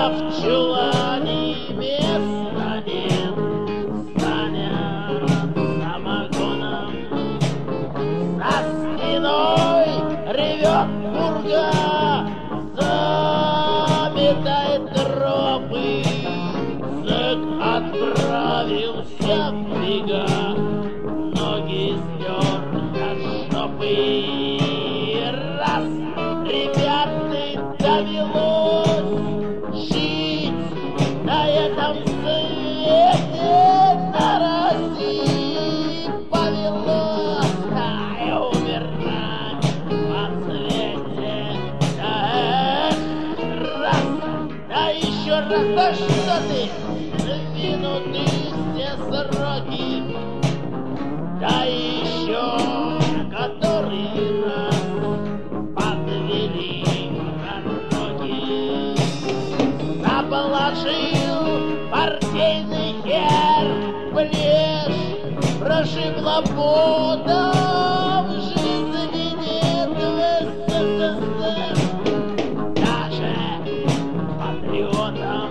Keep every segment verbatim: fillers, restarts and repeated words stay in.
в чулане места нет, станет самогоном. За спиной ревет пурга, заметает тропы. Зэк отправился в бега, ноги стер до жопы. Раз, ребята, довелось жить на этом свете, на России повелось, а и умирать по свете. Да эх, раз, да еще раз, да что ты, минуты все сроки, да еще который раз подвели дороги. Заположил партийный хер в плешь, прошибло потом, жизни нет в СССР. Даже патриотам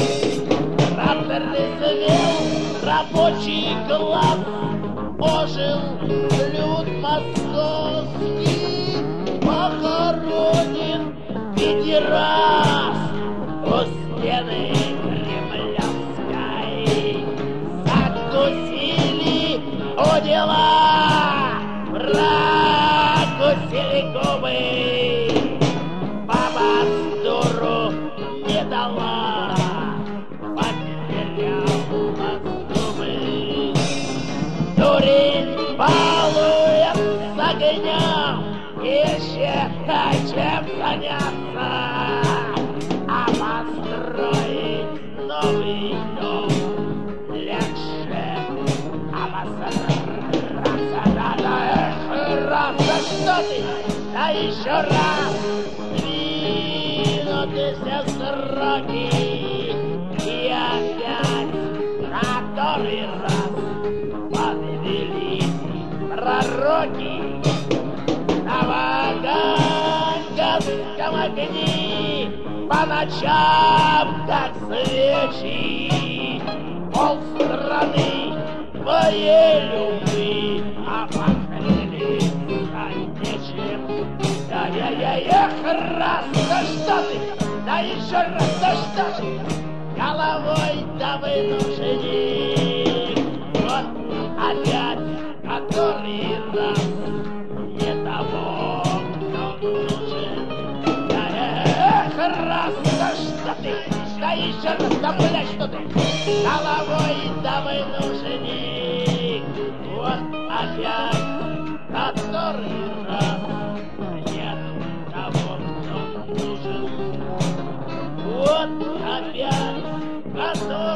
протрезвел рабочий класс, ожил люд московский, похоронен педерас у стены кремлевской. Закусили у дела, прокусили губы, баба дуру не дала, потеряла зубы. Дурень балует с огнем, ищет чем заняться, а построить новый дом легче обосраться. Да эх, раз, да что ты, да еще раз, двинуты все сроки, и опять который раз подвелись пророки. На ваганьковском огне по ночам, как свечи, полстраны твоей любви, а похмелись нечем. Да-я-я-эх, раз, да что ты, да еще раз, да что ты, головой да вынужден. Вот опять который раз не того, кто нужен. Да эх, раз, да что ты, да еще раз, да блядь, что ты, головой да вынужден. Вот опять который раз нет того, кто нужен. Вот опять который